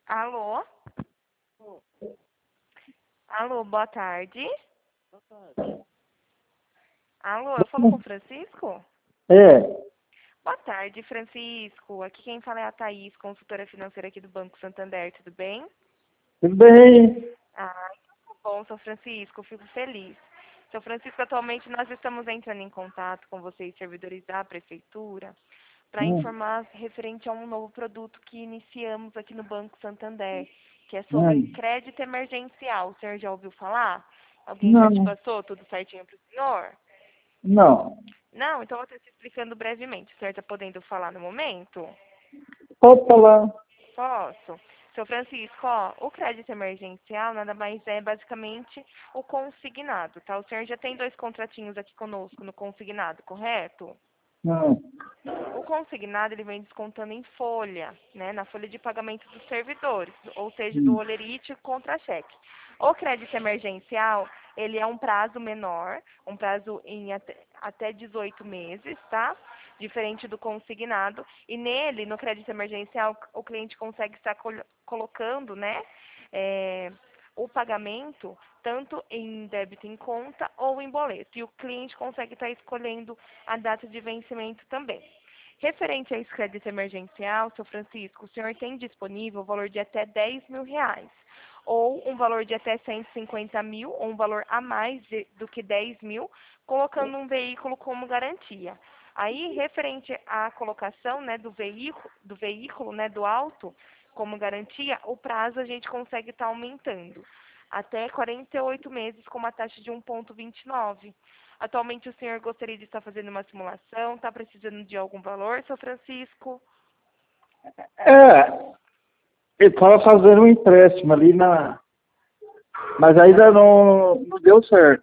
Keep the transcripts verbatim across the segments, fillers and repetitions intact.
Alô? Alô, boa tarde. Alô, eu falo com o Francisco? É, Boa tarde, Francisco. Aqui quem fala é a Thaís, consultora financeira aqui do Banco Santander, tudo bem? tudo bem? Ah, então tá bom, seu Francisco, fico feliz. Seu Francisco, atualmente nós estamos entrando em contato com vocês, servidores da Prefeitura, para Hum, informar referente a um novo produto que iniciamos aqui no Banco Santander, que é sobre hum. crédito emergencial. O senhor já ouviu falar? Alguém já te Não, passou tudo certinho para o senhor? não. Não, então eu estou te explicando brevemente. O senhor está podendo falar no momento? Pode falar. Posso? Seu Francisco, ó, o crédito emergencial nada mais é basicamente o consignado, tá? O senhor já tem dois contratinhos aqui conosco no consignado, correto? Hum, O consignado ele vem descontando em folha, né, na folha de pagamento dos servidores, ou seja, do hum, holerite contra cheque. O crédito emergencial, ele é um prazo menor, um prazo em até, até dezoito meses, tá? Diferente do consignado. E nele, no crédito emergencial, o cliente consegue estar col- colocando, né, é, o pagamento tanto em débito em conta ou em boleto. E o cliente consegue estar escolhendo a data de vencimento também. Referente a esse crédito emergencial, seu Francisco, o senhor tem disponível o valor de até dez mil reais, ou um valor de até cento e cinquenta mil, ou um valor a mais de- do que dez mil, colocando um veículo como garantia. Aí, referente à colocação, né, do veículo, do veículo, né, do auto, como garantia, o prazo a gente consegue estar aumentando até quarenta e oito meses com uma taxa de um vírgula vinte e nove. Atualmente o senhor gostaria de estar fazendo uma simulação? Está precisando de algum valor, seu Francisco? É, ele estava fazendo um empréstimo ali na. Mas ainda não, não deu certo.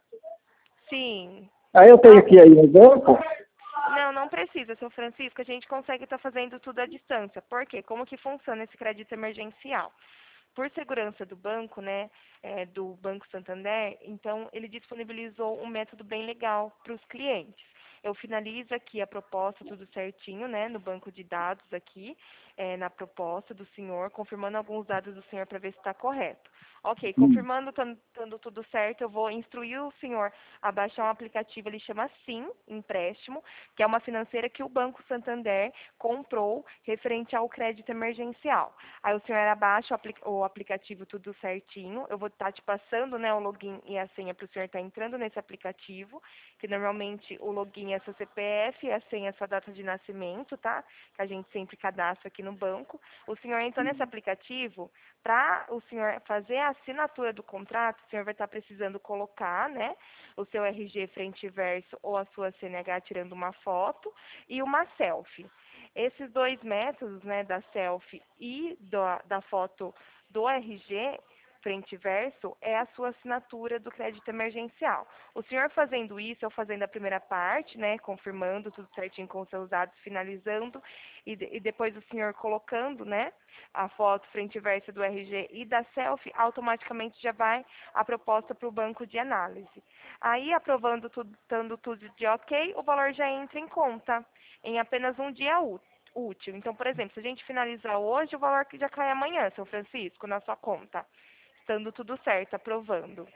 Sim. Aí eu tenho Tá. que ir aí no banco. Não, não precisa, seu Francisco. A gente consegue estar fazendo tudo à distância. Por quê? Como que funciona esse crédito emergencial? Por segurança do banco, né, é, do Banco Santander, então ele disponibilizou um método bem legal para os clientes. Eu finalizo aqui a proposta, tudo certinho, né, no banco de dados aqui, é, na proposta do senhor, confirmando alguns dados do senhor para ver se está correto. Ok, Hum, confirmando, estando tudo certo, eu vou instruir o senhor a baixar um aplicativo, ele chama Sim Empréstimo, que é uma financeira que o Banco Santander comprou referente ao crédito emergencial. Aí o senhor abaixa o, apli o aplicativo tudo certinho. Eu vou estar te passando, né, o login e a senha para o senhor estar entrando nesse aplicativo, que normalmente o login é seu C P F e a senha é sua data de nascimento, tá? Que a gente sempre cadastra aqui no banco. O senhor entra nesse aplicativo, para o senhor fazer a assinatura do contrato, o senhor vai estar precisando colocar, né, o seu R G frente e verso ou a sua C N H tirando uma foto e uma selfie. Esses dois métodos, né, da selfie e da, da foto do R G, frente e verso, é a sua assinatura do crédito emergencial. O senhor fazendo isso, eu fazendo a primeira parte, né, confirmando tudo certinho com os seus dados, finalizando, e, de, e depois o senhor colocando, né, a foto frente e verso do R G e da selfie, automaticamente já vai a proposta para o banco de análise. Aí, aprovando tudo, estando tudo de ok, o valor já entra em conta em apenas um dia útil. Então, por exemplo, se a gente finalizar hoje, o valor que já cai amanhã, seu Francisco, na sua conta, estando tudo certo, aprovando.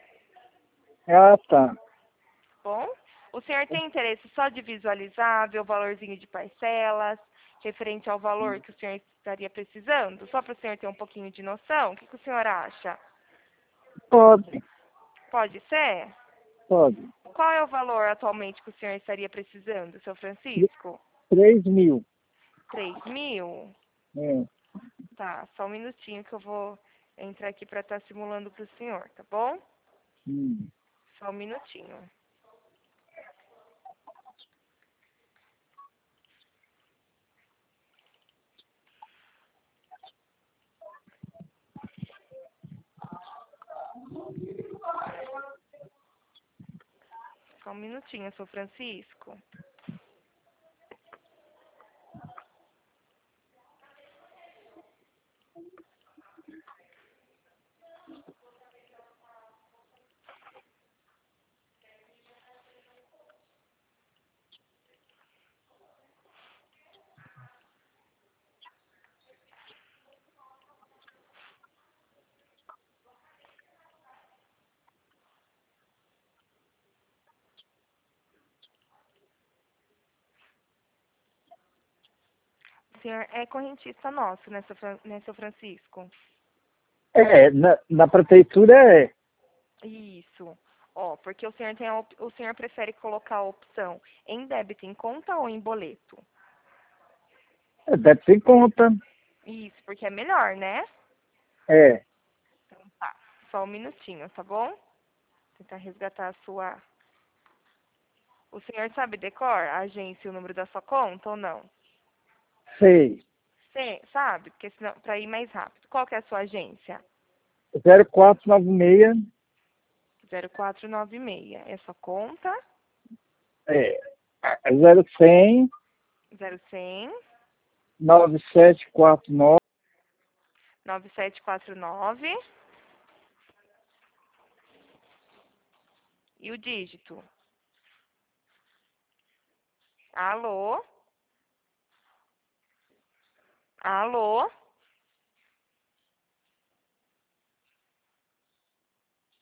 ah, tá. Bom, o senhor tem interesse só de visualizar, ver o valorzinho de parcelas, referente ao valor que o senhor estaria precisando? Só para o senhor ter um pouquinho de noção? O que, que o senhor acha? Pode, Pode ser? pode. Qual é o valor atualmente que o senhor estaria precisando, seu Francisco? Três mil. Três mil? É. Tá, só um minutinho que eu vou entrar aqui para estar simulando para o senhor, tá bom? Hum. Só um minutinho. Só um minutinho, seu Francisco. senhor é correntista nosso, né, seu, Fran- né, seu Francisco? É, na, na prefeitura é. Isso. Ó, porque o senhor tem a op- o senhor prefere colocar a opção em débito em conta ou em boleto? É débito em conta. Isso, porque é melhor, né? É. Então tá. Só um minutinho, tá bom? Tentar resgatar a sua. O senhor sabe decor a agência e o número da sua conta ou não? Sei. Sim, sabe? Porque senão, para ir mais rápido. Qual que é a sua agência? zero quatro nove seis. Zero quatro nove seis. É sua conta? É. zero cem. Zero cem. nove sete quatro nove. Nove sete quatro nove. E o dígito? Alô? Alô?